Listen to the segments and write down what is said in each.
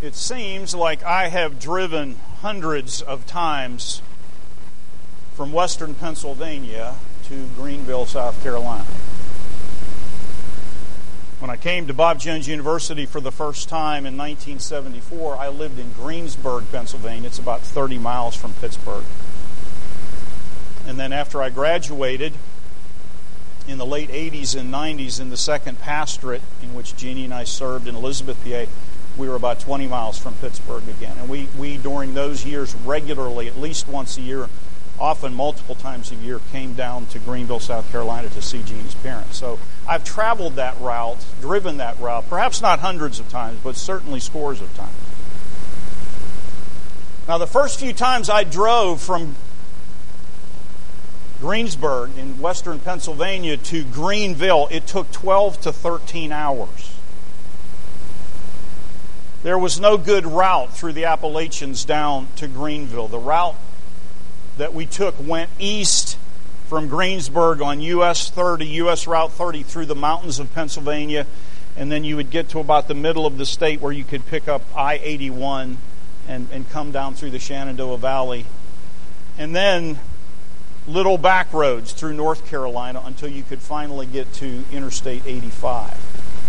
It seems like I have driven hundreds of times from western Pennsylvania to Greenville, South Carolina. When I came to Bob Jones University for the first time in 1974, I lived in Greensburg, Pennsylvania. It's about 30 miles from Pittsburgh. And then after I graduated in the late 80s and 90s in the second pastorate in which Jeannie and I served in Elizabeth, PA, we were about 20 miles from Pittsburgh again. And we during those years, regularly, at least once a year, often multiple times a year, came down to Greenville, South Carolina to see Jeannie's parents. So I've traveled that route, driven that route, perhaps not hundreds of times, but certainly scores of times. Now, the first few times I drove from Greensburg in western Pennsylvania to Greenville, it took 12 to 13 hours. There was no good route through the Appalachians down to Greenville. The route that we took went east from Greensburg on US 30, US Route 30 through the mountains of Pennsylvania, and then you would get to about the middle of the state where you could pick up I-81 and come down through the Shenandoah Valley. And then little back roads through North Carolina until you could finally get to Interstate 85.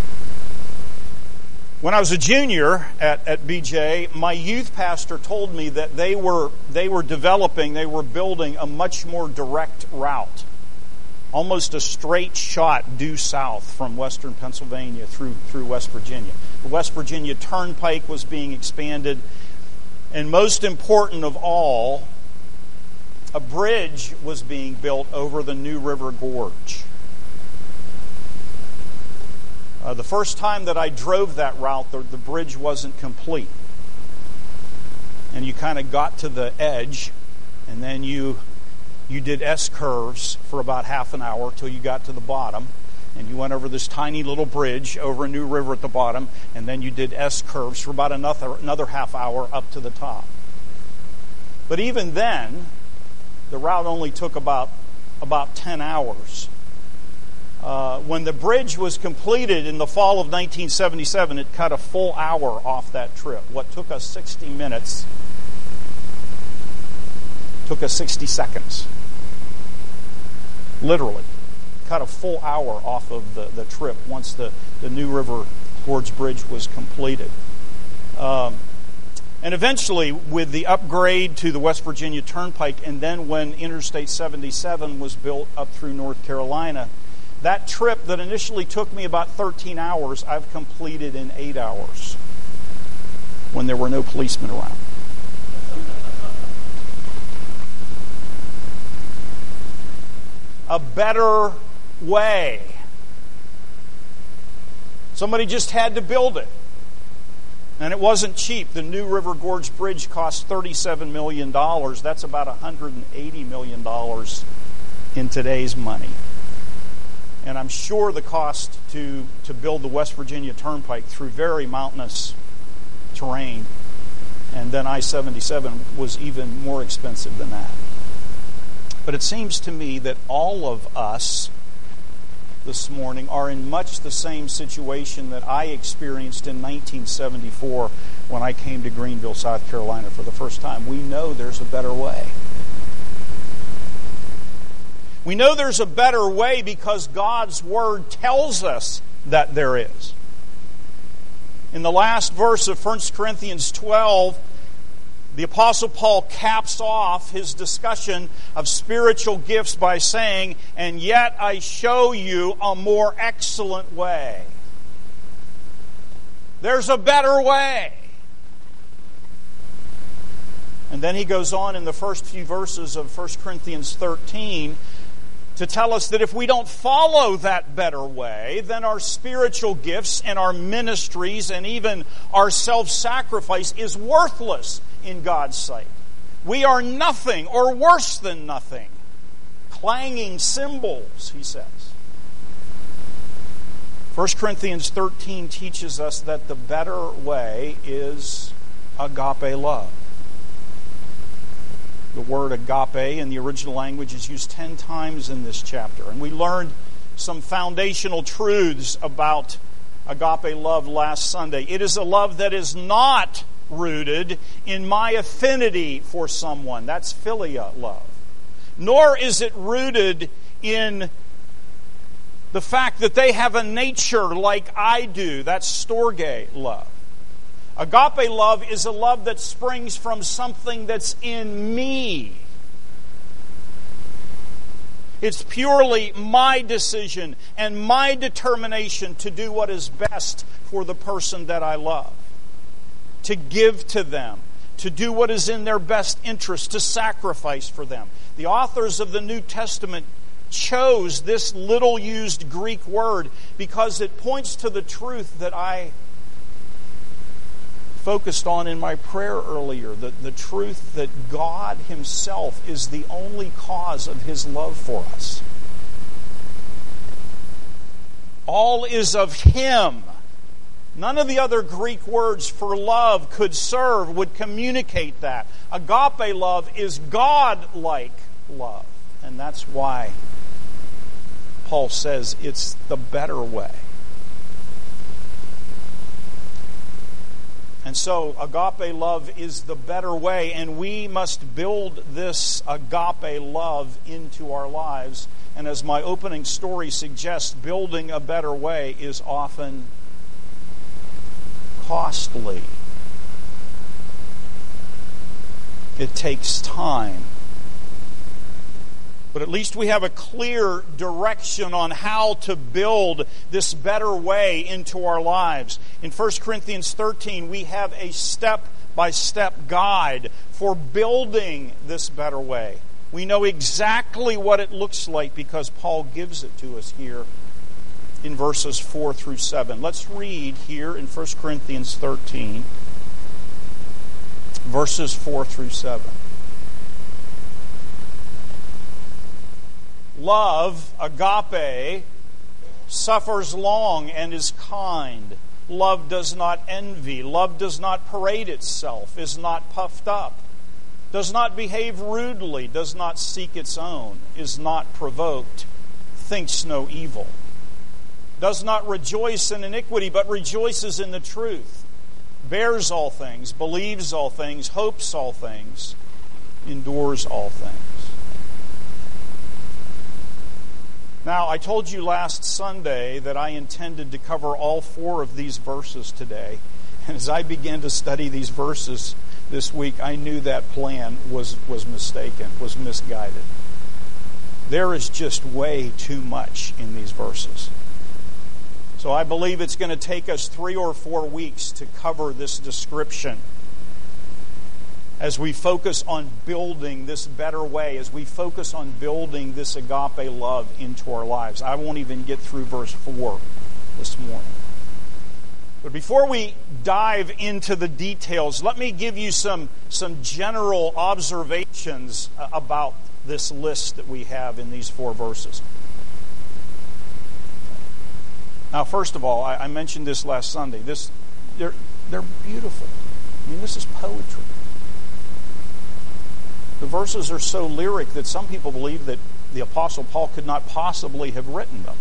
When I was a junior at BJ, my youth pastor told me that they were building a much more direct route, almost a straight shot due south from western Pennsylvania through West Virginia. The West Virginia Turnpike was being expanded, and most important of all, a bridge was being built over the New River Gorge. The first time that I drove that route, the bridge wasn't complete. And you kind of got to the edge, and then you did S-curves for about half an hour till you got to the bottom. And you went over this tiny little bridge over a new river at the bottom, and then you did S-curves for about another half hour up to the top. But even then, the route only took about 10 hours. When the bridge was completed in the fall of 1977, it cut a full hour off that trip. What took us 60 minutes took us 60 seconds. Literally. Cut a full hour off of the trip once the New River Gorge Bridge was completed. And eventually, with the upgrade to the West Virginia Turnpike, and then when Interstate 77 was built up through North Carolina, that trip that initially took me about 13 hours, I've completed in 8 hours when there were no policemen around. A better way. Somebody just had to build it. And it wasn't cheap. The New River Gorge Bridge cost $37 million. That's about $180 million in today's money. And I'm sure the cost to build the West Virginia Turnpike through very mountainous terrain and then I-77 was even more expensive than that. But it seems to me that all of us this morning are in much the same situation that I experienced in 1974 when I came to Greenville, South Carolina for the first time. We know there's a better way. We know there's a better way because God's Word tells us that there is. In the last verse of 1 Corinthians 12, the Apostle Paul caps off his discussion of spiritual gifts by saying, "And yet I show you a more excellent way." There's a better way. And then he goes on in the first few verses of 1 Corinthians 13 to tell us that if we don't follow that better way, then our spiritual gifts and our ministries and even our self-sacrifice is worthless in God's sight. We are nothing or worse than nothing. Clanging cymbals, he says. 1 Corinthians 13 teaches us that the better way is agape love. The word agape in the original language is used 10 times in this chapter. And we learned some foundational truths about agape love last Sunday. It is a love that is not rooted in my affinity for someone. That's philia love. Nor is it rooted in the fact that they have a nature like I do. That's storge love. Agape love is a love that springs from something that's in me. It's purely my decision and my determination to do what is best for the person that I love. To give to them, to do what is in their best interest, to sacrifice for them. The authors of the New Testament chose this little used Greek word because it points to the truth that I focused on in my prayer earlier, the truth that God Himself is the only cause of His love for us. All is of Him. None of the other Greek words for love could serve, would communicate that. Agape love is God-like love. And that's why Paul says it's the better way. And so agape love is the better way, and we must build this agape love into our lives. And as my opening story suggests, building a better way is often costly. It takes time. But at least we have a clear direction on how to build this better way into our lives. In 1 Corinthians 13, we have a step-by-step guide for building this better way. We know exactly what it looks like because Paul gives it to us here in verses 4 through 7. Let's read here in 1 Corinthians 13, verses 4 through 7. Love, agape, suffers long and is kind. Love does not envy. Love does not parade itself, is not puffed up, does not behave rudely, does not seek its own, is not provoked, thinks no evil, does not rejoice in iniquity, but rejoices in the truth, bears all things, believes all things, hopes all things, endures all things. Now, I told you last Sunday that I intended to cover all 4 of these verses today. And as I began to study these verses this week, I knew that plan was mistaken, was misguided. There is just way too much in these verses. So I believe it's going to take us 3 or 4 weeks to cover this description as we focus on building this better way, as we focus on building this agape love into our lives. I won't even get through verse 4 this morning. But before we dive into the details, let me give you some general observations about this list that we have in these 4 verses. Now, first of all, I mentioned this last Sunday. They're beautiful. I mean, this is poetry. The verses are so lyric that some people believe that the Apostle Paul could not possibly have written them.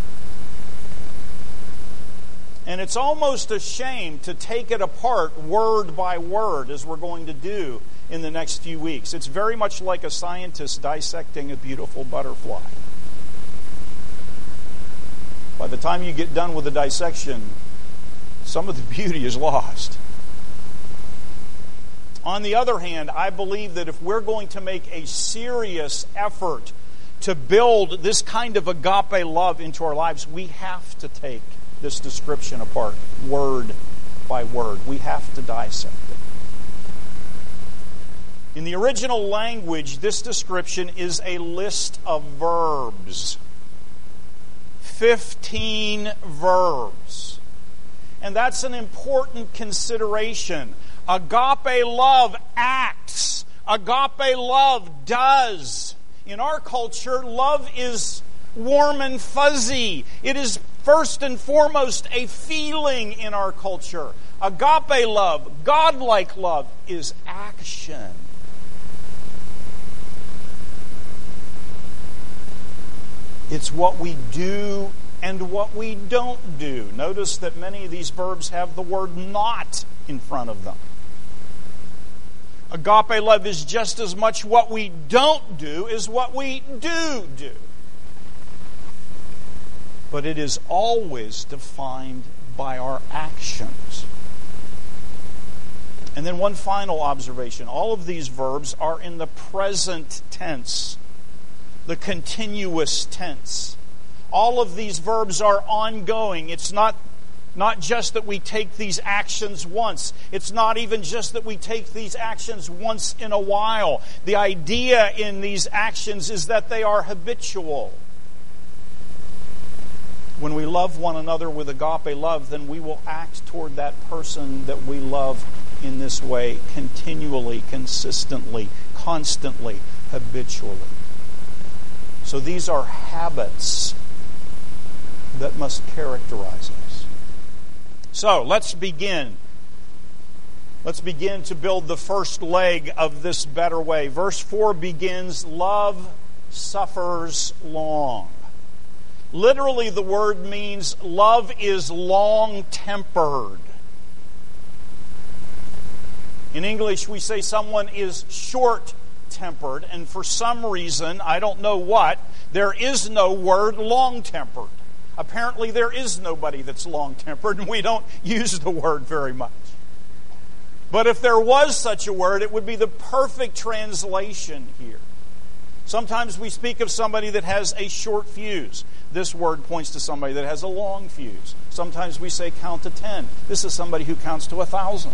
And it's almost a shame to take it apart word by word, as we're going to do in the next few weeks. It's very much like a scientist dissecting a beautiful butterfly. By the time you get done with the dissection, some of the beauty is lost. On the other hand, I believe that if we're going to make a serious effort to build this kind of agape love into our lives, we have to take this description apart, word by word. We have to dissect it. In the original language, this description is a list of verbs. 15 verbs. And that's an important consideration. Agape love acts. Agape love does. In our culture, love is warm and fuzzy. It is first and foremost a feeling in our culture. Agape love, God-like love, is action. It's what we do and what we don't do. Notice that many of these verbs have the word not in front of them. Agape love is just as much what we don't do as what we do. But it is always defined by our actions. And then one final observation. All of these verbs are in the present tense, the continuous tense. All of these verbs are ongoing. It's not just that we take these actions once. It's not even just that we take these actions once in a while. The idea in these actions is that they are habitual. When we love one another with agape love, then we will act toward that person that we love in this way continually, consistently, constantly, habitually. So these are habits that must characterize us. So let's begin. Let's begin to build the first leg of this better way. Verse 4 begins, love suffers long. Literally, the word means love is long-tempered. In English, we say someone is short-tempered, and for some reason, I don't know what, there is no word long-tempered. Apparently, there is nobody that's long-tempered, and we don't use the word very much. But if there was such a word, it would be the perfect translation here. Sometimes we speak of somebody that has a short fuse. This word points to somebody that has a long fuse. Sometimes we say count to 10. This is somebody who counts to 1,000.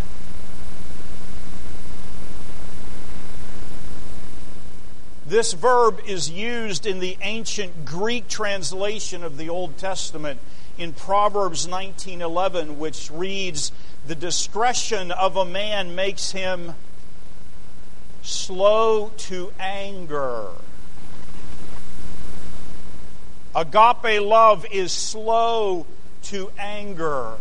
This verb is used in the ancient Greek translation of the Old Testament in Proverbs 19:11, which reads, "The discretion of a man makes him slow to anger." Agape love is slow to anger.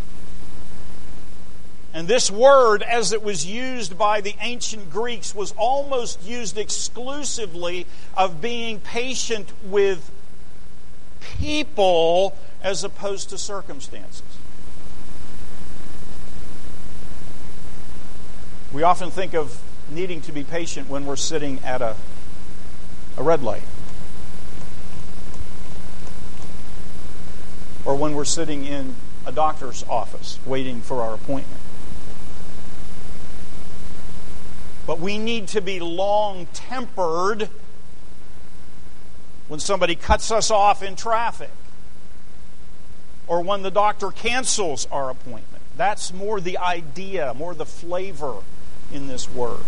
And this word, as it was used by the ancient Greeks, was almost used exclusively of being patient with people as opposed to circumstances. We often think of needing to be patient when we're sitting at a red light, or when we're sitting in a doctor's office waiting for our appointment. But we need to be long-tempered when somebody cuts us off in traffic, or when the doctor cancels our appointment. That's more the idea, more the flavor in this word.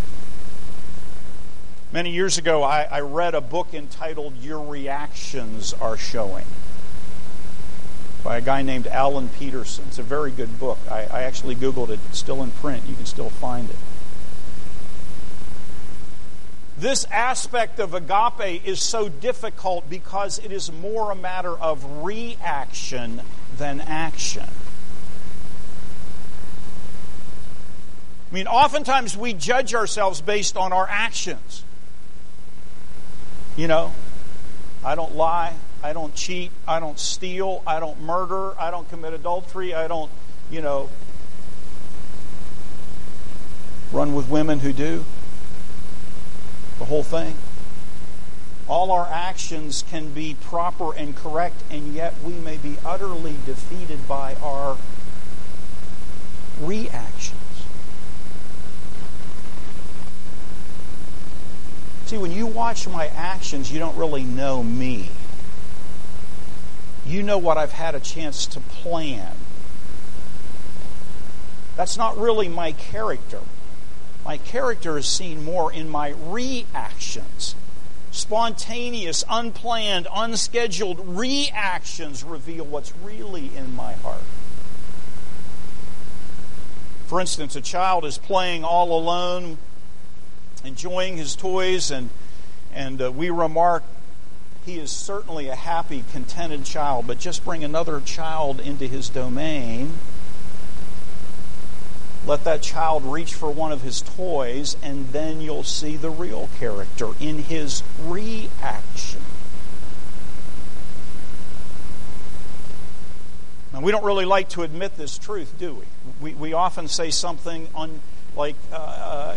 Many years ago, I read a book entitled Your Reactions Are Showing by a guy named Alan Peterson. It's a very good book. I actually Googled it. It's still in print. You can still find it. This aspect of agape is so difficult because it is more a matter of reaction than action. I mean, oftentimes we judge ourselves based on our actions. You know, I don't lie, I don't cheat, I don't steal, I don't murder, I don't commit adultery, I don't, run with women who do. The whole thing. All our actions can be proper and correct, and yet we may be utterly defeated by our reactions. See, when you watch my actions, you don't really know me. You know what I've had a chance to plan. That's not really my character. My character is seen more in my reactions. Spontaneous, unplanned, unscheduled reactions reveal what's really in my heart. For instance, a child is playing all alone, enjoying his toys, and we remark, he is certainly a happy, contented child, but just bring another child into his domain. Let that child reach for one of his toys, and then you'll see the real character in his reaction. And we don't really like to admit this truth, do we? We often say something like, I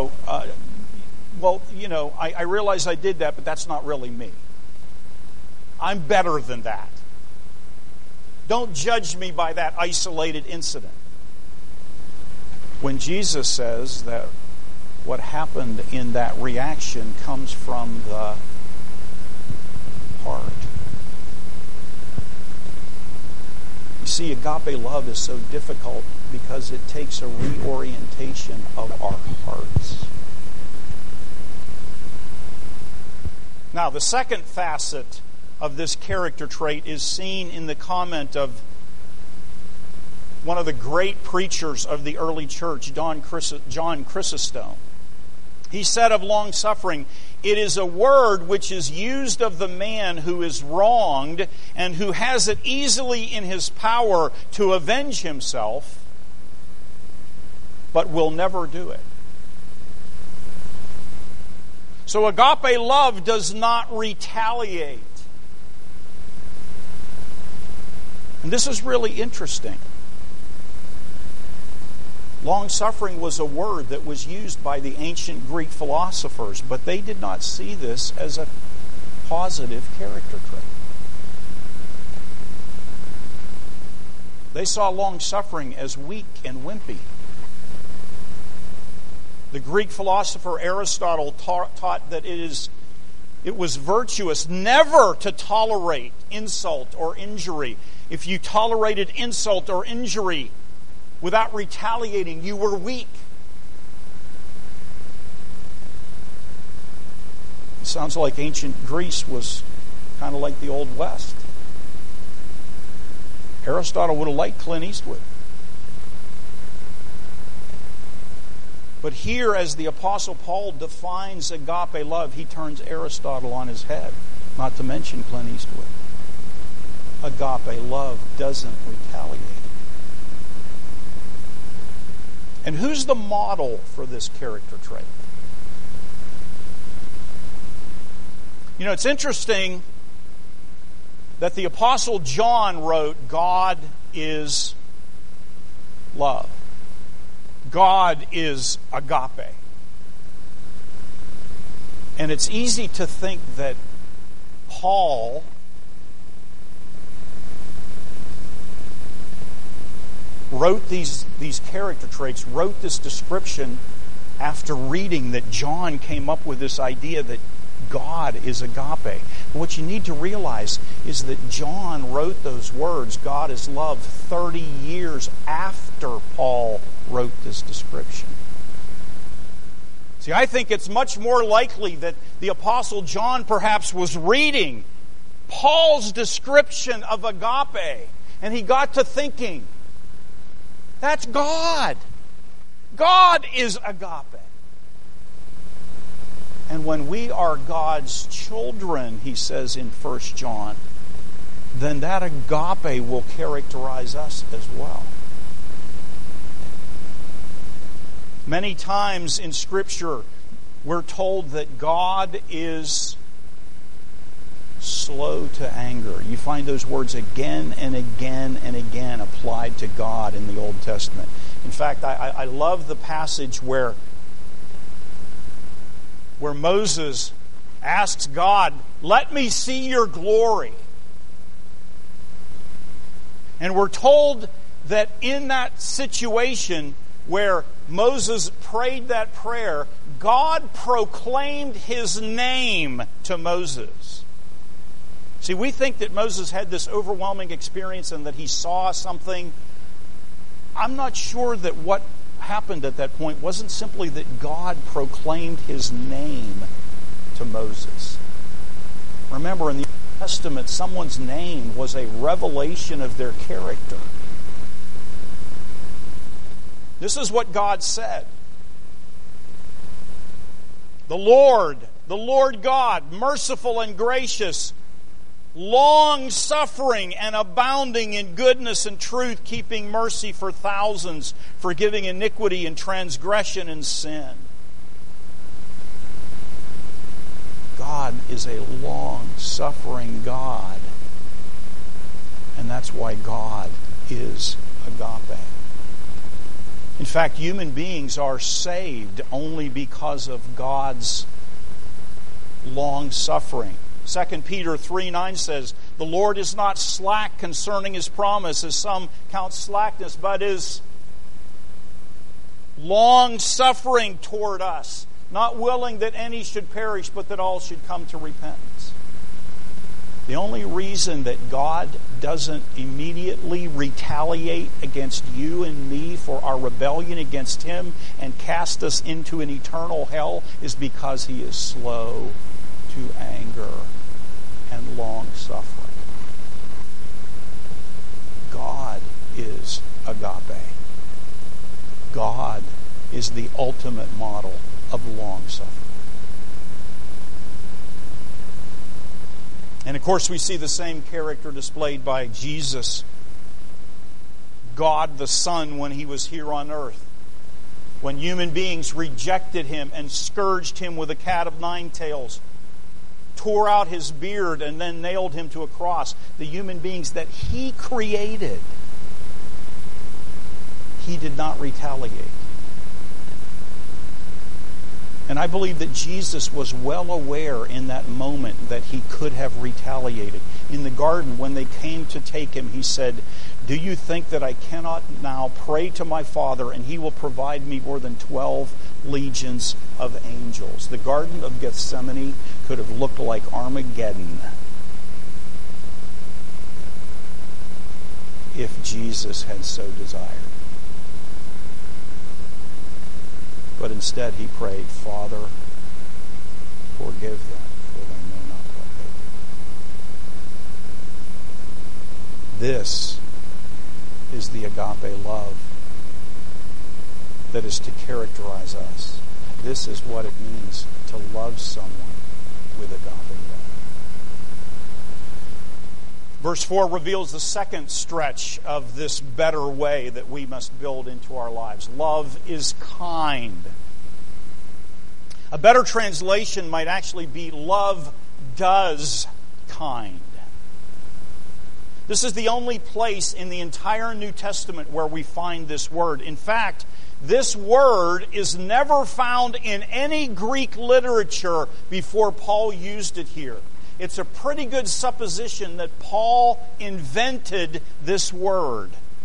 realize I did that, but that's not really me. I'm better than that. Don't judge me by that isolated incident. When Jesus says that what happened in that reaction comes from the heart. You see, agape love is so difficult because it takes a reorientation of our hearts. Now, the second facet of this character trait is seen in the comment of one of the great preachers of the early church, John Chrysostom. He said of long-suffering, "It is a word which is used of the man who is wronged and who has it easily in his power to avenge himself, but will never do it." So agape love does not retaliate. And this is really interesting. Long-suffering was a word that was used by the ancient Greek philosophers, but they did not see this as a positive character trait. They saw long-suffering as weak and wimpy. The Greek philosopher Aristotle taught that it was virtuous never to tolerate insult or injury. If you tolerated insult or injury without retaliating, you were weak. It sounds like ancient Greece was kind of like the Old West. Aristotle would have liked Clint Eastwood. But here, as the Apostle Paul defines agape love, he turns Aristotle on his head, not to mention Clint Eastwood. Agape love doesn't retaliate. And who's the model for this character trait? You know, it's interesting that the Apostle John wrote, God is love. God is agape. And it's easy to think that Paul wrote these character traits, wrote this description after reading that John came up with this idea that God is agape. What you need to realize is that John wrote those words, God is love, 30 years after Paul wrote this description. See, I think it's much more likely that the Apostle John perhaps was reading Paul's description of agape, and he got to thinking, that's God. God is agape. And when we are God's children, he says in 1 John, then that agape will characterize us as well. Many times in Scripture, we're told that God is slow to anger. You find those words again and again and again applied to God in the Old Testament. In fact, I love the passage where Moses asks God, let me see your glory. And we're told that in that situation where Moses prayed that prayer, God proclaimed his name to Moses. See, we think that Moses had this overwhelming experience and that he saw something. I'm not sure that what happened at that point wasn't simply that God proclaimed his name to Moses. Remember, in the Old Testament, someone's name was a revelation of their character. This is what God said. The Lord God, merciful and gracious, long-suffering and abounding in goodness and truth, keeping mercy for thousands, forgiving iniquity and transgression and sin. God is a long-suffering God. And that's why God is agape. In fact, human beings are saved only because of God's long suffering. 2 Peter 3:9 says, "The Lord is not slack concerning His promise, as some count slackness, but is long suffering toward us, not willing that any should perish, but that all should come to repentance." The only reason that God doesn't immediately retaliate against you and me for our rebellion against Him and cast us into an eternal hell is because He is slow to anger and long suffering. God is agape. God is the ultimate model of long suffering. And of course we see the same character displayed by Jesus, God the Son, when He was here on earth. When human beings rejected Him and scourged Him with a cat of nine tails, tore out His beard and then nailed Him to a cross, the human beings that He created, He did not retaliate. And I believe that Jesus was well aware in that moment that He could have retaliated. In the garden, when they came to take Him, He said, "Do you think that I cannot now pray to my Father and He will provide me more than 12 legions of angels?" The Garden of Gethsemane could have looked like Armageddon if Jesus had so desired. But instead He prayed, "Father, forgive them, for they know not what they do." This is the agape love that is to characterize us. This is what it means to love someone with agape love. Verse 4 reveals the second stretch of this better way that we must build into our lives. Love is kind. A better translation might actually be love does kind. This is the only place in the entire New Testament where we find this word. In fact, this word is never found in any Greek literature before Paul used it here. It's a pretty good supposition that Paul invented this word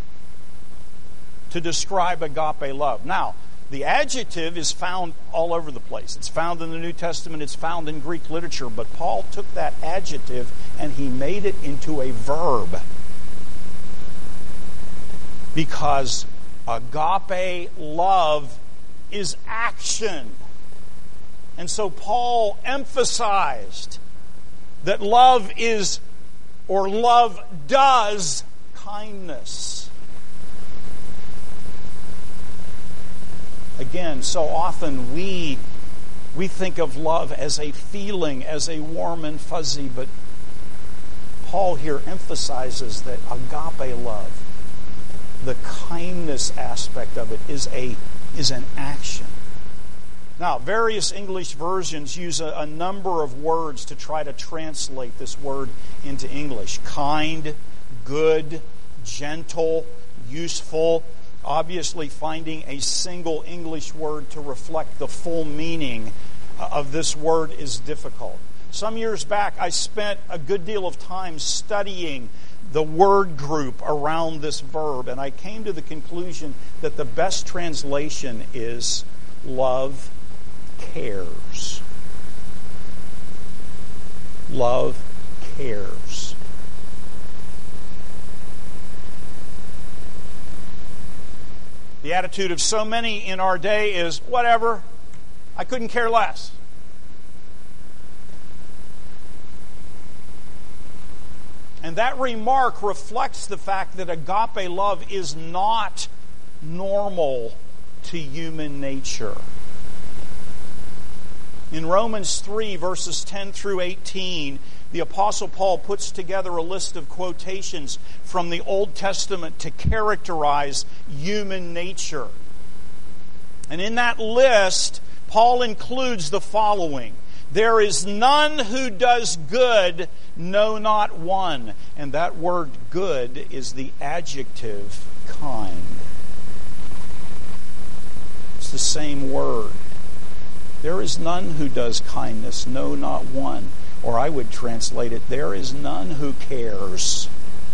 to describe agape love. Now, the adjective is found all over the place. It's found in the New Testament, it's found in Greek literature, but Paul took that adjective and he made it into a verb. Because agape love is action. And so Paul emphasized that love is, or love does, kindness. Again, so often we think of love as a feeling, as a warm and fuzzy, but Paul here emphasizes that agape love, the kindness aspect of it, is an action. Now, various English versions use a number of words to try to translate this word into English. Kind, good, gentle, useful. Obviously, finding a single English word to reflect the full meaning of this word is difficult. Some years back, I spent a good deal of time studying the word group around this verb, and I came to the conclusion that the best translation is love cares. Love cares. The attitude of so many in our day is, whatever, I couldn't care less. And that remark reflects the fact that agape love is not normal to human nature. In Romans 3, verses 10 through 18, the Apostle Paul puts together a list of quotations from the Old Testament to characterize human nature. And in that list, Paul includes the following: There is none who does good, no, not one. And that word good is the adjective kind. It's the same word. There is none who does kindness, no, not one. Or I would translate it, there is none who cares.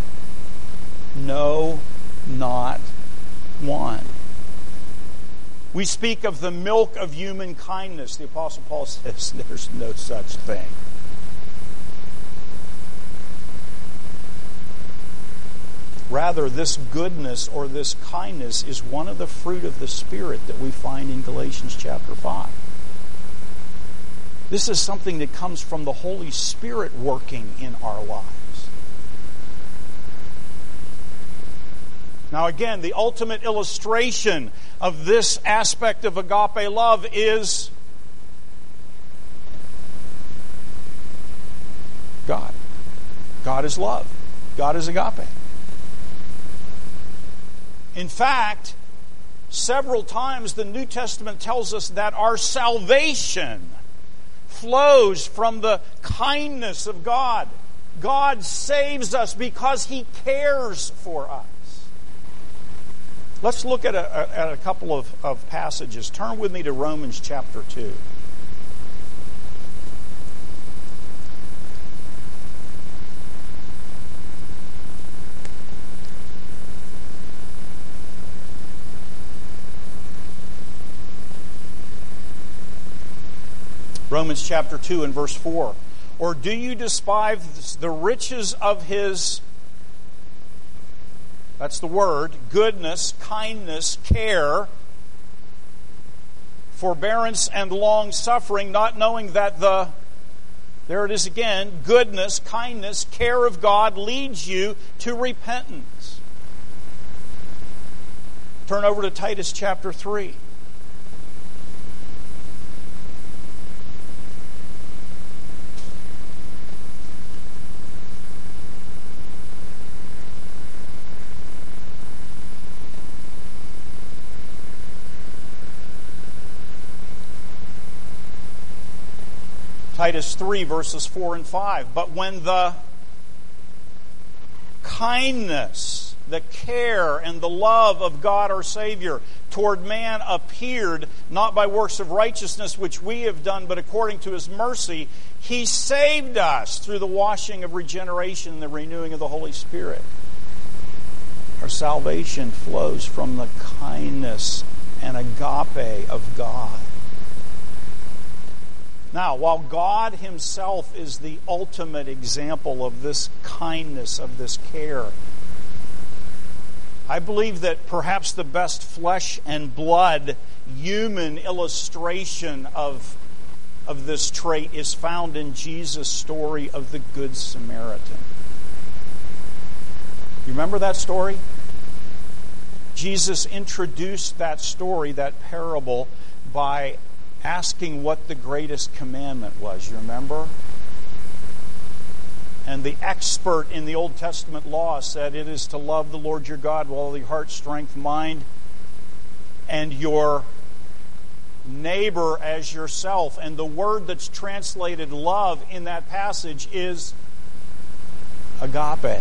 No, not one. We speak of the milk of human kindness. The Apostle Paul says there's no such thing. Rather, this goodness or this kindness is one of the fruit of the Spirit that we find in Galatians chapter 5. This is something that comes from the Holy Spirit working in our lives. Now again, the ultimate illustration of this aspect of agape love is God. God is love. God is agape. In fact, several times the New Testament tells us that our salvation flows from the kindness of God. God saves us because He cares for us. Let's look at a couple of passages. Turn with me to Romans chapter 2. Romans chapter 2 and verse 4. Or do you despise the riches of His, that's the word, goodness, kindness, care, forbearance, and long-suffering, not knowing that there it is again, goodness, kindness, care of God leads you to repentance. Turn over to Titus chapter 3. Titus 3, verses 4 and 5. But when the kindness, the care, and the love of God our Savior toward man appeared, not by works of righteousness which we have done, but according to His mercy, He saved us through the washing of regeneration and the renewing of the Holy Spirit. Our salvation flows from the kindness and agape of God. Now, while God Himself is the ultimate example of this kindness, of this care, I believe that perhaps the best flesh and blood human illustration of this trait is found in Jesus' story of the Good Samaritan. You remember that story? Jesus introduced that story, that parable, by asking what the greatest commandment was. You remember? And the expert in the Old Testament law said it is to love the Lord your God with all your heart, strength, mind, and your neighbor as yourself. And the word that's translated love in that passage is agape.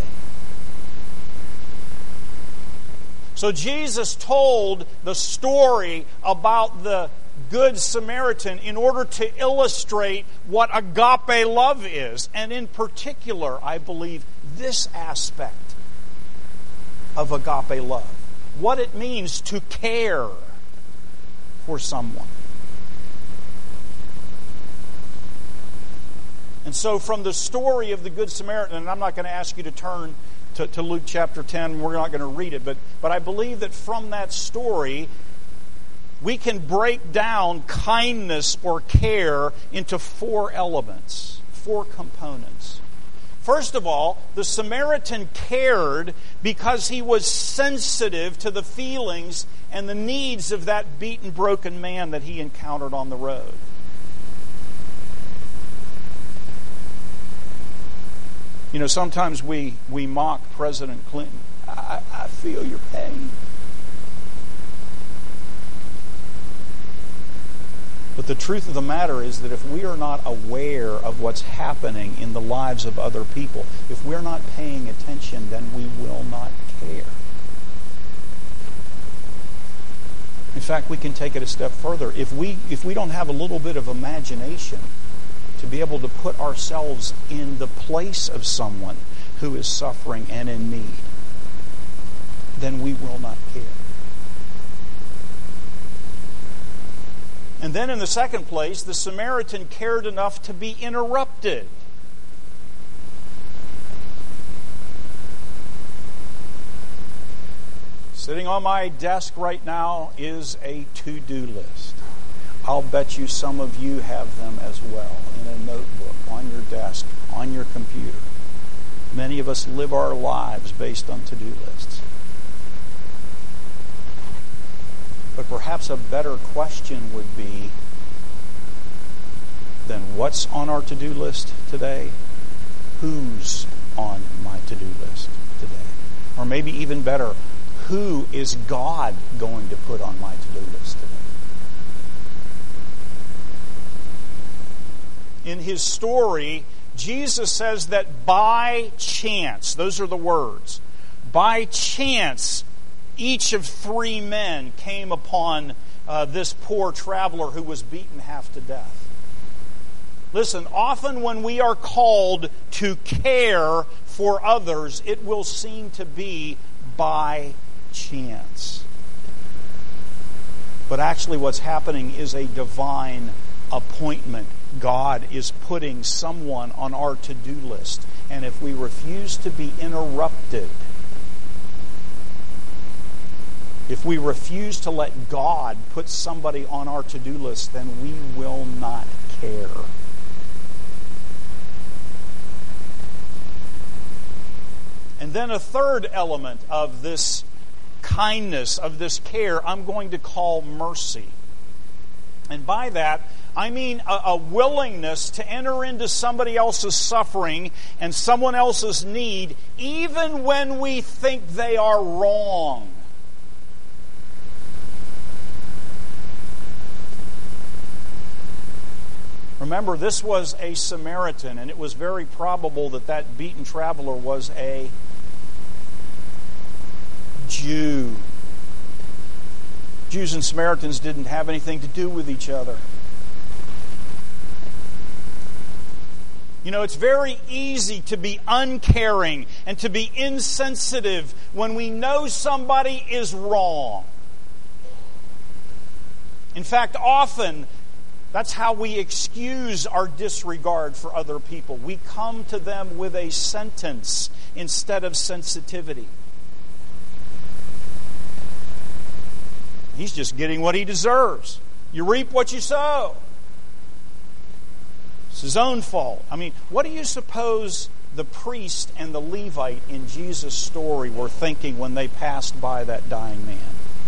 So Jesus told the story about the Good Samaritan in order to illustrate what agape love is. And in particular, I believe, this aspect of agape love. What it means to care for someone. And so from the story of the Good Samaritan, and I'm not going to ask you to turn to Luke chapter 10, we're not going to read it, but I believe that from that story, we can break down kindness or care into 4 elements, 4 components. First of all, the Samaritan cared because he was sensitive to the feelings and the needs of that beaten, broken man that he encountered on the road. You know, sometimes we mock President Clinton. I feel your pain. But the truth of the matter is that if we are not aware of what's happening in the lives of other people, if we're not paying attention, then we will not care. In fact, we can take it a step further. If we don't have a little bit of imagination to be able to put ourselves in the place of someone who is suffering and in need, then we will not care. And then in the second place, the Samaritan cared enough to be interrupted. Sitting on my desk right now is a to-do list. I'll bet you some of you have them as well in a notebook, on your desk, on your computer. Many of us live our lives based on to-do lists. But perhaps a better question would be, then what's on our to-do list today? Who's on my to-do list today? Or maybe even better, who is God going to put on my to-do list today? In his story, Jesus says that by chance, those are the words, by chance, each of three men came upon this poor traveler who was beaten half to death. Listen, often when we are called to care for others, it will seem to be by chance. But actually what's happening is a divine appointment. God is putting someone on our to-do list. And if we refuse to be interrupted, if we refuse to let God put somebody on our to-do list, then we will not care. And then a third element of this kindness, of this care, I'm going to call mercy. And by that, I mean a willingness to enter into somebody else's suffering and someone else's need, even when we think they are wrong. Remember, this was a Samaritan, and it was very probable that that beaten traveler was a Jew. Jews and Samaritans didn't have anything to do with each other. You know, it's very easy to be uncaring and to be insensitive when we know somebody is wrong. In fact, often that's how we excuse our disregard for other people. We come to them with a sentence instead of sensitivity. He's just getting what he deserves. You reap what you sow. It's his own fault. I mean, what do you suppose the priest and the Levite in Jesus' story were thinking when they passed by that dying man?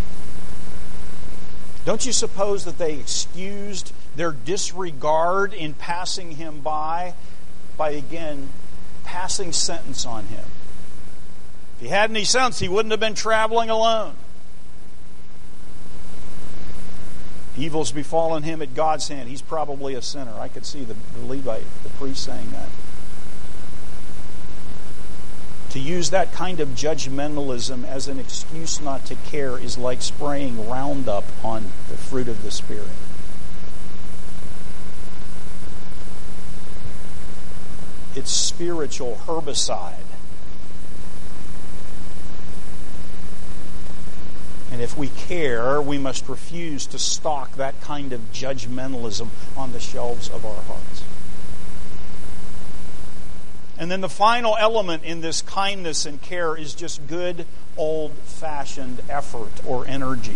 Don't you suppose that they excused their disregard in passing him by again, passing sentence on him? If he had any sense, he wouldn't have been traveling alone. Evil's befallen him at God's hand. He's probably a sinner. I could see the Levite, the priest, saying that. To use that kind of judgmentalism as an excuse not to care is like spraying Roundup on the fruit of the Spirit. It's spiritual herbicide. And if we care, we must refuse to stock that kind of judgmentalism on the shelves of our hearts. And then the final element in this kindness and care is just good old-fashioned effort or energy.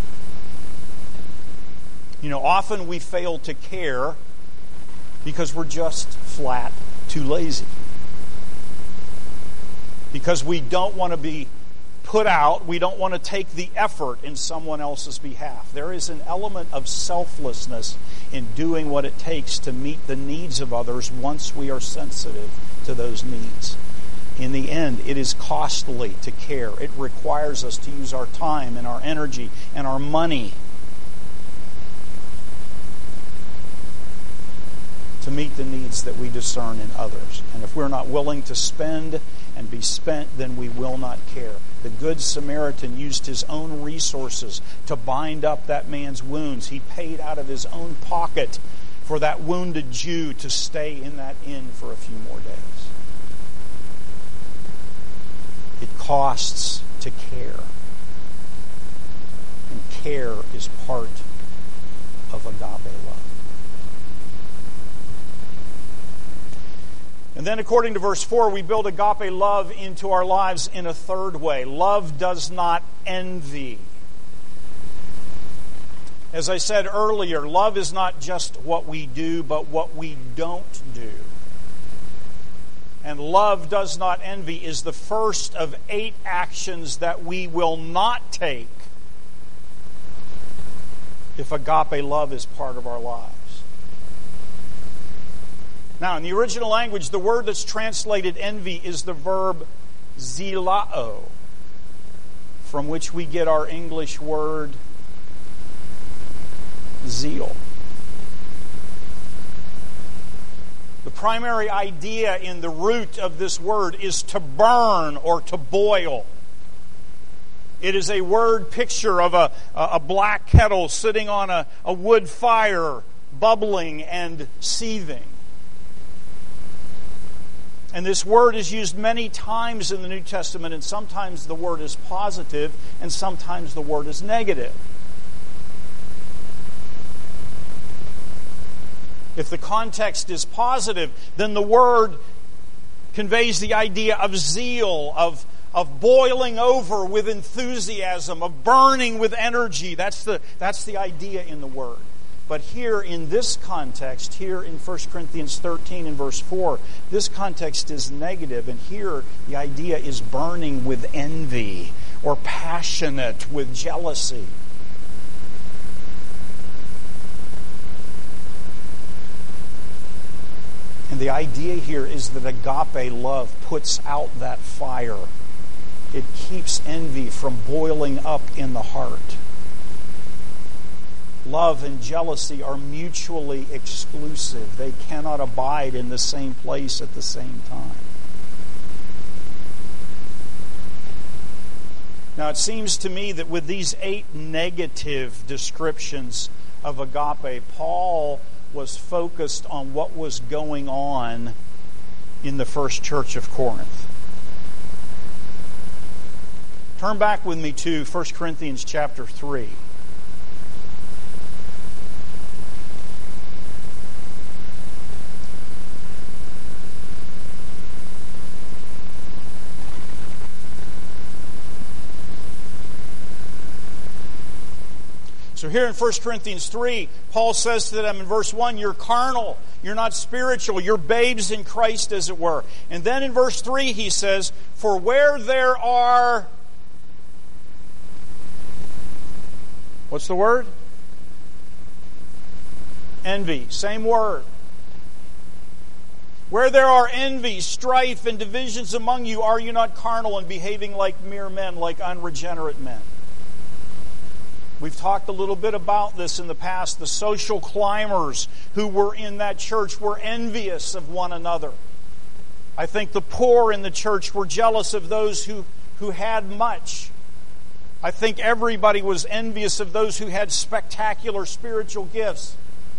You know, often we fail to care because we're just flat too lazy. Because we don't want to be put out, we don't want to take the effort in someone else's behalf. There is an element of selflessness in doing what it takes to meet the needs of others once we are sensitive to those needs. In the end, it is costly to care. It requires us to use our time and our energy and our money. to meet the needs that we discern in others. And if we're not willing to spend and be spent, then we will not care. The Good Samaritan used his own resources to bind up that man's wounds. He paid out of his own pocket for that wounded Jew to stay in that inn for a few more days. It costs to care. And care is part of agape love. And then according to verse 4, we build agape love into our lives in a third way. Love does not envy. As I said earlier, love is not just what we do, but what we don't do. And love does not envy is the first of 8 actions that we will not take if agape love is part of our lives. Now, in the original language, the word that's translated envy is the verb zilao, from which we get our English word zeal. The primary idea in the root of this word is to burn or to boil. It is a word picture of a black kettle sitting on a wood fire, bubbling and seething. And this word is used many times in the New Testament, and sometimes the word is positive, and sometimes the word is negative. If the context is positive, then the word conveys the idea of zeal, of boiling over with enthusiasm, of burning with energy. That's the idea in the word. But here in this context, here in 1 Corinthians 13 and verse 4, this context is negative, and here the idea is burning with envy or passionate with jealousy. And the idea here is that agape love puts out that fire. It keeps envy from boiling up in the heart. Love and jealousy are mutually exclusive. They cannot abide in the same place at the same time. Now, it seems to me that with these 8 negative descriptions of agape, Paul was focused on what was going on in the first church of Corinth. Turn back with me to 1 Corinthians chapter 3. So here in 1 Corinthians 3, Paul says to them in verse 1, you're carnal, you're not spiritual, you're babes in Christ, as it were. And then in verse 3 he says, for where there are... What's the word? Envy. Same word. Where there are envy, strife, and divisions among you, are you not carnal and behaving like mere men, like unregenerate men? We've talked a little bit about this in the past. The social climbers who were in that church were envious of one another. I think the poor in the church were jealous of those who had much. I think everybody was envious of those who had spectacular spiritual gifts.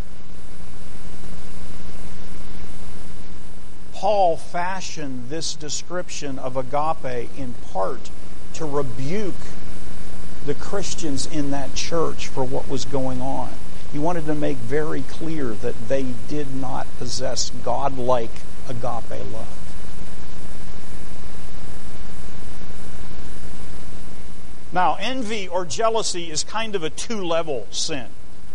Paul fashioned this description of agape in part to rebuke the Christians in that church for what was going on. He wanted to make very clear that they did not possess God-like agape love. Now, envy or jealousy is kind of a 2-level sin.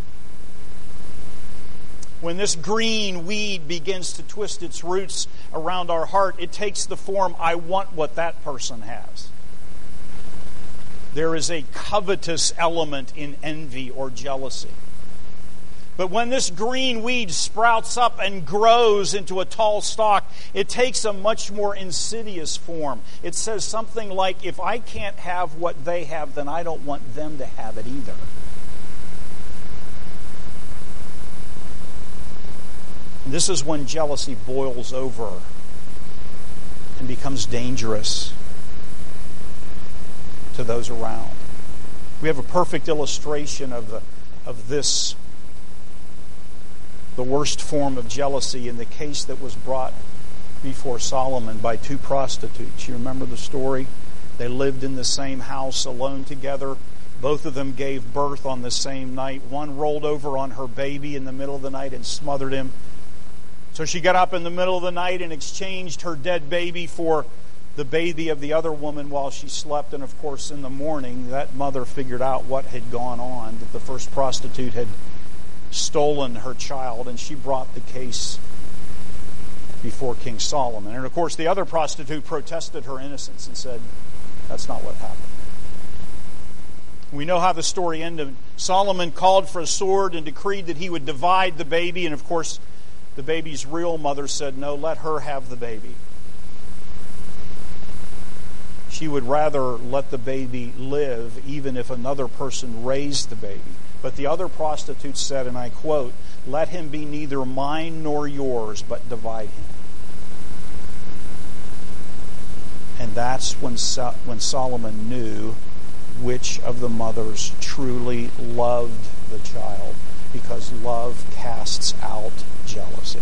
When this green weed begins to twist its roots around our heart, it takes the form, I want what that person has. There is a covetous element in envy or jealousy. But when this green weed sprouts up and grows into a tall stalk, it takes a much more insidious form. It says something like, if I can't have what they have, then I don't want them to have it either. This is when jealousy boils over and becomes dangerous to those around. We have a perfect illustration of this, the worst form of jealousy, in the case that was brought before Solomon by two prostitutes. You remember the story? They lived in the same house alone together. Both of them gave birth on the same night. One rolled over on her baby in the middle of the night and smothered him. So she got up in the middle of the night and exchanged her dead baby for the baby of the other woman while she slept. And of course, in the morning, that mother figured out what had gone on, that the first prostitute had stolen her child, and she brought the case before King Solomon. And of course, the other prostitute protested her innocence and said, that's not what happened. We know how the story ended. Solomon called for a sword and decreed that he would divide the baby. And of course, the baby's real mother said, no, let her have the baby. She would rather let the baby live even if another person raised the baby. But the other prostitute said, and I quote, let him be neither mine nor yours, but divide him. And that's when Solomon knew which of the mothers truly loved the child, because love casts out jealousy.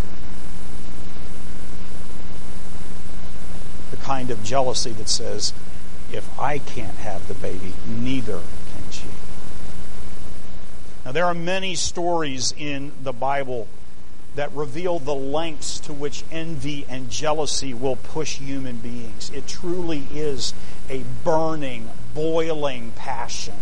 The kind of jealousy that says, if I can't have the baby, neither can she. Now, there are many stories in the Bible that reveal the lengths to which envy and jealousy will push human beings. It truly is a burning, boiling passion.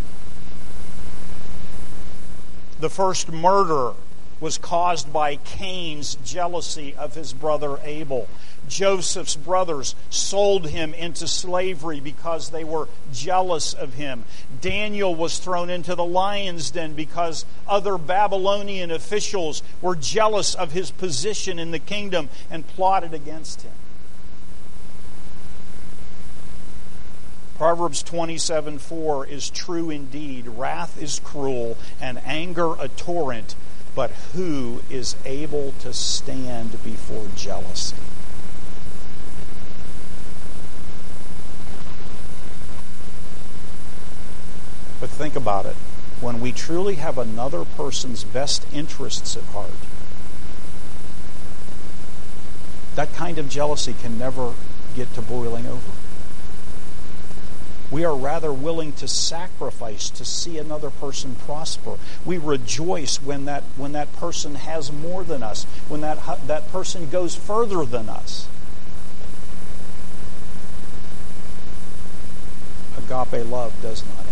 The first murder was caused by Cain's jealousy of his brother Abel. Joseph's brothers sold him into slavery because they were jealous of him. Daniel was thrown into the lion's den because other Babylonian officials were jealous of his position in the kingdom and plotted against him. Proverbs 27:4 is true indeed. Wrath is cruel and anger a torrent, but who is able to stand before jealousy? But think about it. When we truly have another person's best interests at heart, that kind of jealousy can never get to boiling over. We are rather willing to sacrifice to see another person prosper. We rejoice when that person has more than us, when that person goes further than us. Agape love does not envy.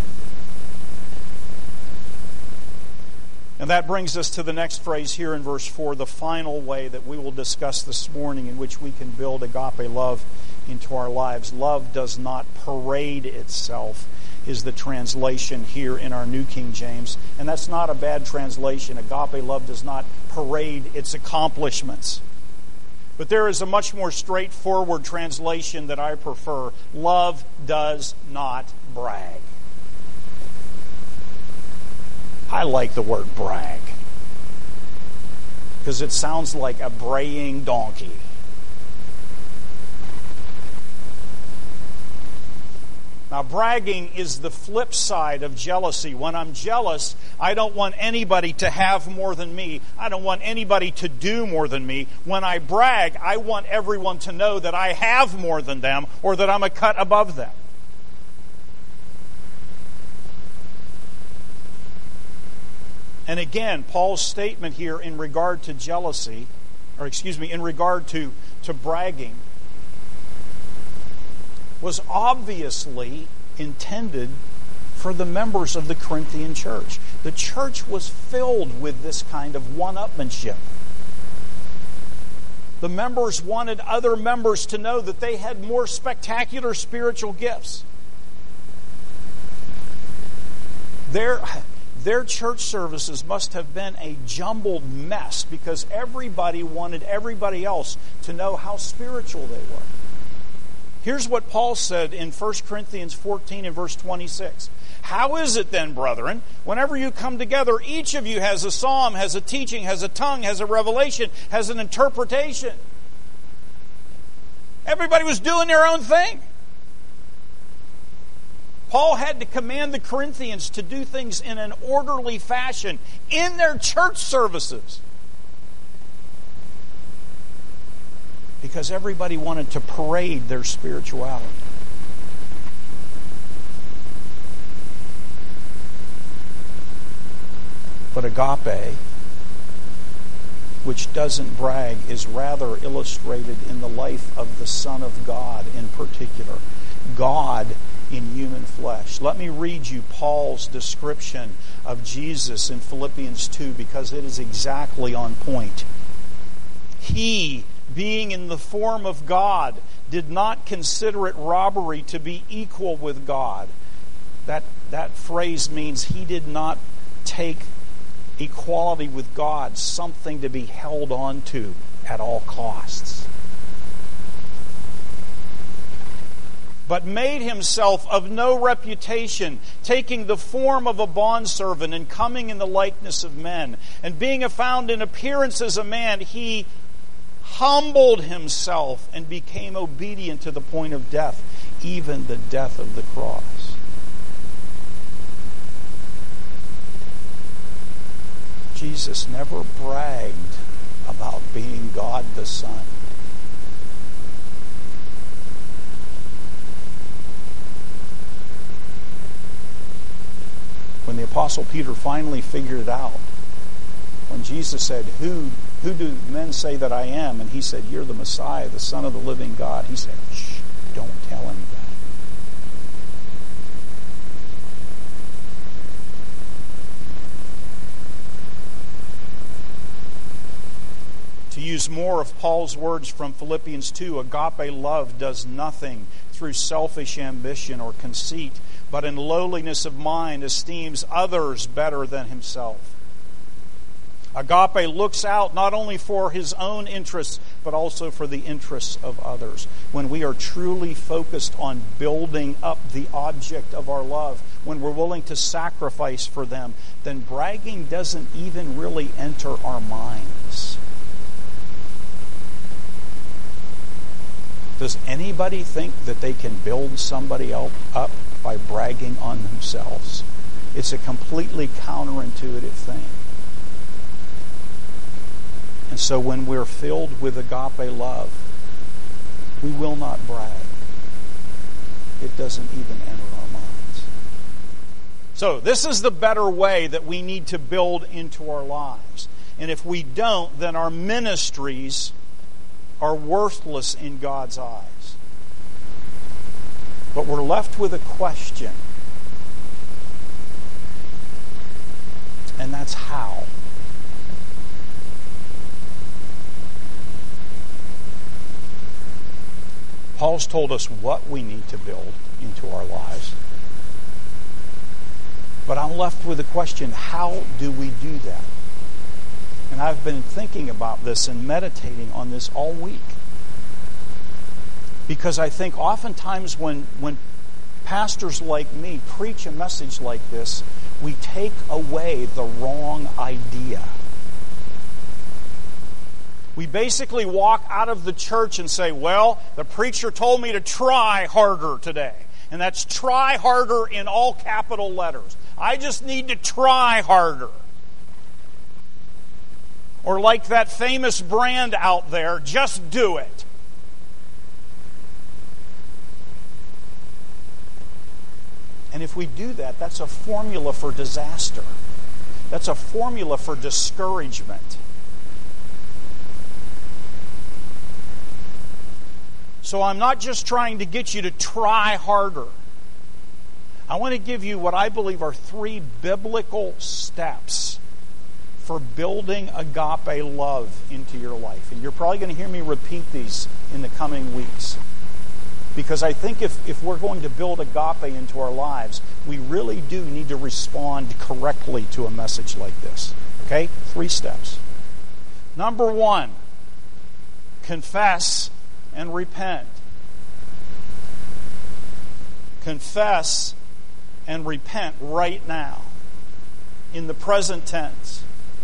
And that brings us to the next phrase here in verse 4, the final way that we will discuss this morning in which we can build agape love into our lives. Love does not parade itself, is the translation here in our New King James. And that's not a bad translation. Agape love does not parade its accomplishments. But there is a much more straightforward translation that I prefer. Love does not brag. I like the word brag because it sounds like a braying donkey. Now, bragging is the flip side of jealousy. When I'm jealous, I don't want anybody to have more than me. I don't want anybody to do more than me. When I brag, I want everyone to know that I have more than them or that I'm a cut above them. And again, Paul's statement here in regard to jealousy, in regard to bragging, was obviously intended for the members of the Corinthian church. The church was filled with this kind of one-upmanship. The members wanted other members to know that they had more spectacular spiritual gifts. Their church services must have been a jumbled mess because everybody wanted everybody else to know how spiritual they were. Here's what Paul said in 1 Corinthians 14 and verse 26. How is it then, brethren, whenever you come together, each of you has a psalm, has a teaching, has a tongue, has a revelation, has an interpretation? Everybody was doing their own thing. Paul had to command the Corinthians to do things in an orderly fashion in their church services. Because everybody wanted to parade their spirituality. But agape, which doesn't brag, is rather illustrated in the life of the Son of God in particular. God in human flesh. Let me read you Paul's description of Jesus in Philippians 2 because it is exactly on point. He, being in the form of God, did not consider it robbery to be equal with God. That phrase means he did not take equality with God something to be held on to at all costs. But made himself of no reputation, taking the form of a bondservant and coming in the likeness of men. And being found in appearance as a man, he humbled himself and became obedient to the point of death, even the death of the cross. Jesus never bragged about being God the Son. When the Apostle Peter finally figured it out, when Jesus said, Who do men say that I am? And he said, You're the Messiah, the Son of the living God. He said, Shh, don't tell anybody. To use more of Paul's words from Philippians 2, agape love does nothing through selfish ambition or conceit, but in lowliness of mind esteems others better than himself. Agape looks out not only for his own interests, but also for the interests of others. When we are truly focused on building up the object of our love, when we're willing to sacrifice for them, then bragging doesn't even really enter our minds. Does anybody think that they can build somebody else up by bragging on themselves? It's a completely counterintuitive thing. And so when we're filled with agape love, we will not brag. It doesn't even enter our minds. So this is the better way that we need to build into our lives. And if we don't, then our ministries are worthless in God's eyes. But we're left with a question. And that's how. Paul's told us what we need to build into our lives. But I'm left with the question, how do we do that? And I've been thinking about this and meditating on this all week. Because I think oftentimes when pastors like me preach a message like this, we take away the wrong idea. We basically walk out of the church and say, well, the preacher told me to try harder today. And that's try harder in all capital letters. I just need to try harder. Or like that famous brand out there, just do it. And if we do that, that's a formula for disaster. That's a formula for discouragement. So I'm not just trying to get you to try harder. I want to give you what I believe are 3 biblical steps for building agape love into your life. And you're probably going to hear me repeat these in the coming weeks. Because I think if we're going to build agape into our lives, we really do need to respond correctly to a message like this. Okay? 3 steps. Number 1, confess and repent. confess and repent right now, in the present tense.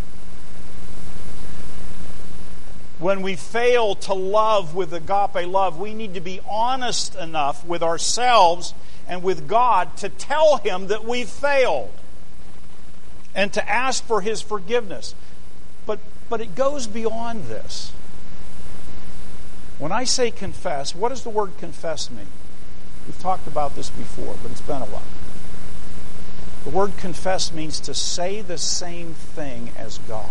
When we fail to love with agape love, we need to be honest enough with ourselves and with God to tell Him that we've failed and to ask for His forgiveness. But it goes beyond this. When I say confess, what does the word confess mean? We've talked about this before, but it's been a while. The word confess means to say the same thing as God.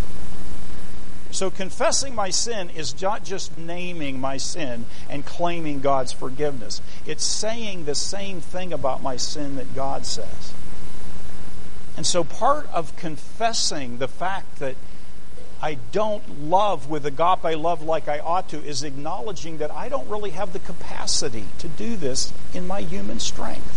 So confessing my sin is not just naming my sin and claiming God's forgiveness. It's saying the same thing about my sin that God says. And so part of confessing the fact that I don't love with agape love like I ought to is acknowledging that I don't really have the capacity to do this in my human strength.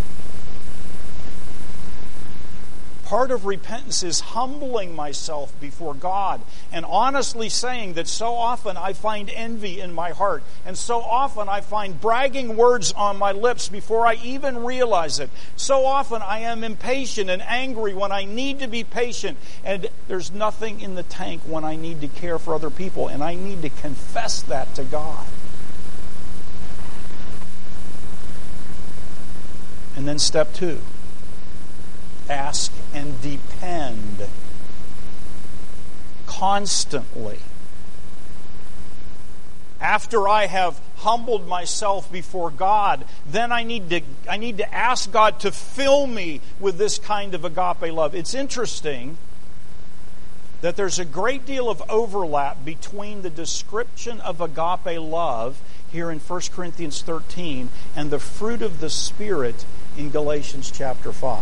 Part of repentance is humbling myself before God and honestly saying that so often I find envy in my heart, and so often I find bragging words on my lips before I even realize it. So often I am impatient and angry when I need to be patient, and there's nothing in the tank when I need to care for other people, and I need to confess that to God. And then step 2. Ask and depend constantly. After I have humbled myself before God, then I need to ask God to fill me with this kind of agape love. It's interesting that there's a great deal of overlap between the description of agape love here in 1 Corinthians 13 and the fruit of the Spirit in Galatians chapter 5.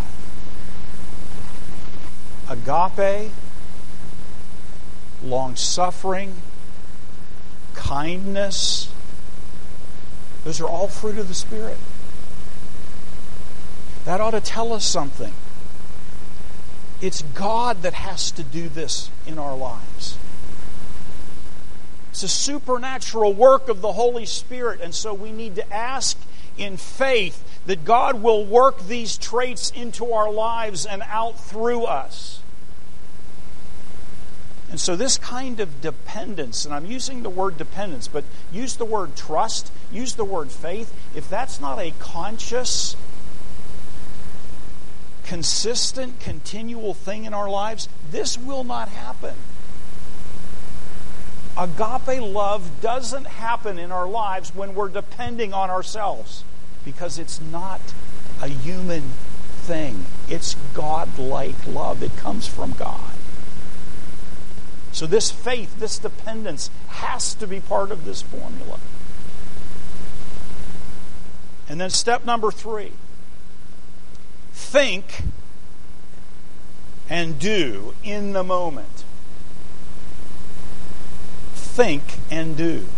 Agape, long-suffering, kindness, those are all fruit of the Spirit. That ought to tell us something. It's God that has to do this in our lives. It's a supernatural work of the Holy Spirit, and so we need to ask in faith that God will work these traits into our lives and out through us. And so this kind of dependence, and I'm using the word dependence, but use the word trust, use the word faith. If that's not a conscious, consistent, continual thing in our lives, this will not happen. Agape love doesn't happen in our lives when we're depending on ourselves, because it's not a human thing. It's God-like love. It comes from God. So this faith, this dependence has to be part of this formula. And then step number 3. Think and do in the moment. Think and do.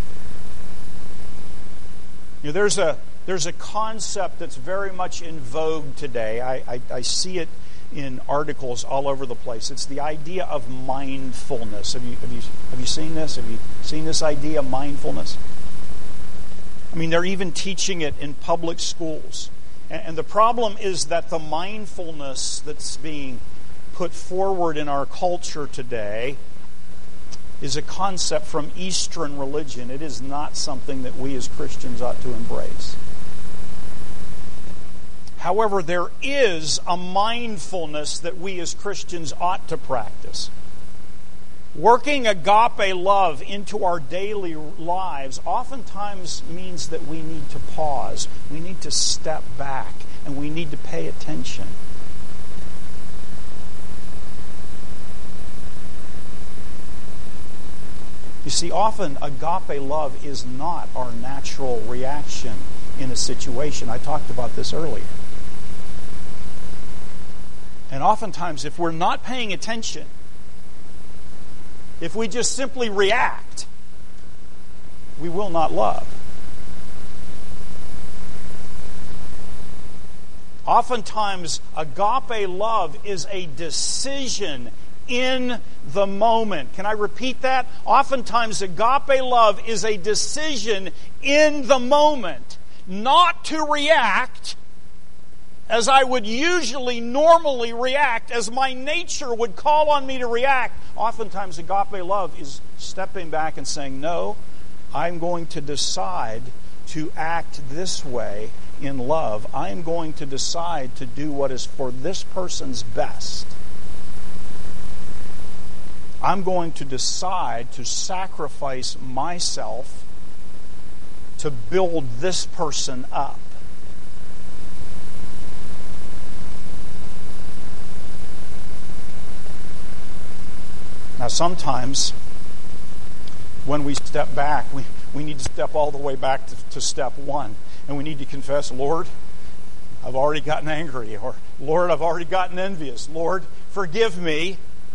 You know, there's a concept that's very much in vogue today. I see it in articles all over the place. It's the idea of mindfulness. Have you seen this? Have you seen this idea, mindfulness? I mean, they're even teaching it in public schools. And the problem is that the mindfulness that's being put forward in our culture today is a concept from Eastern religion. It is not something that we as Christians ought to embrace. However, there is a mindfulness that we as Christians ought to practice. Working agape love into our daily lives oftentimes means that we need to pause, we need to step back, and we need to pay attention. You see, often agape love is not our natural reaction in a situation. I talked about this earlier. And oftentimes, if we're not paying attention, if we just simply react, we will not love. Oftentimes, agape love is a decision in the moment. Can I repeat that? Oftentimes, agape love is a decision in the moment. not to react as I would usually normally react, as my nature would call on me to react. Oftentimes agape love is stepping back and saying, no, I'm going to decide to act this way in love. I'm going to decide to do what is for this person's best. I'm going to decide to sacrifice myself to build this person up. Now, sometimes when we step back, we need to step all the way back to step one. And we need to confess, Lord, I've already gotten angry. Or, Lord, I've already gotten envious. Lord, forgive me.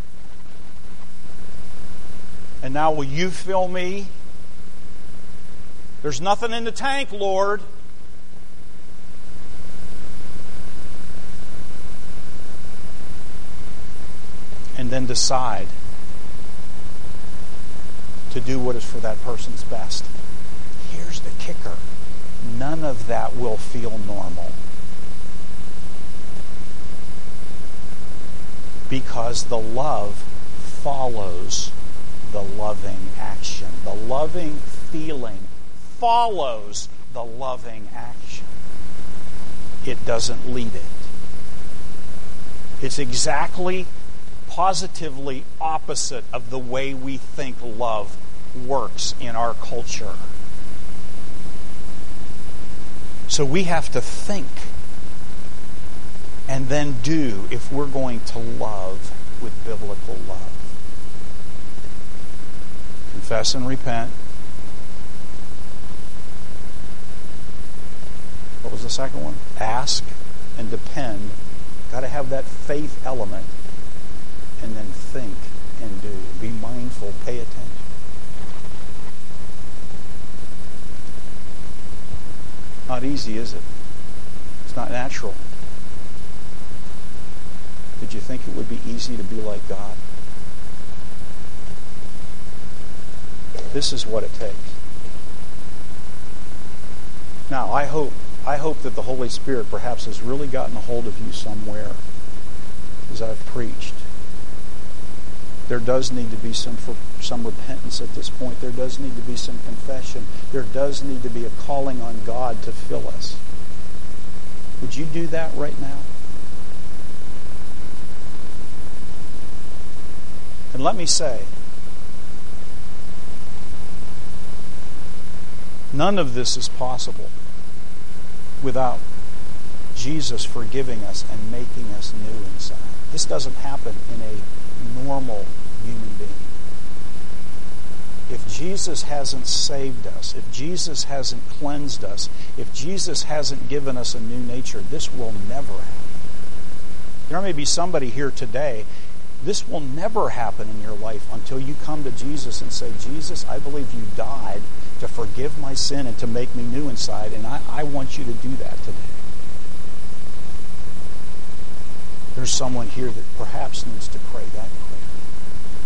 And now will you fill me? There's nothing in the tank, Lord. And then decide to do what is for that person's best. Here's the kicker. None of that will feel normal. Because the love follows the loving action. The loving feeling follows the loving action. It doesn't lead it. It's exactly, positively opposite of the way we think love works in our culture. So we have to think and then do if we're going to love with biblical love. Confess and repent. What was the second one? Ask and depend. Got to have that faith element. And then think and do. Be mindful. Pay attention. Not easy, is it? It's not natural. Did you think it would be easy to be like God? This is what it takes. Now, I hope that the Holy Spirit perhaps has really gotten a hold of you somewhere as I've preached. There does need to be some repentance at this point. There does need to be some confession. There does need to be a calling on God to fill us. Would you do that right now? And let me say, none of this is possible without Jesus forgiving us and making us new inside. This doesn't happen in a normal human being. If Jesus hasn't saved us, if Jesus hasn't cleansed us, if Jesus hasn't given us a new nature, this will never happen. There may be somebody here today, this will never happen in your life until you come to Jesus and say, Jesus, I believe you died to forgive my sin and to make me new inside, and I want you to do that today. There's someone here that perhaps needs to pray that prayer.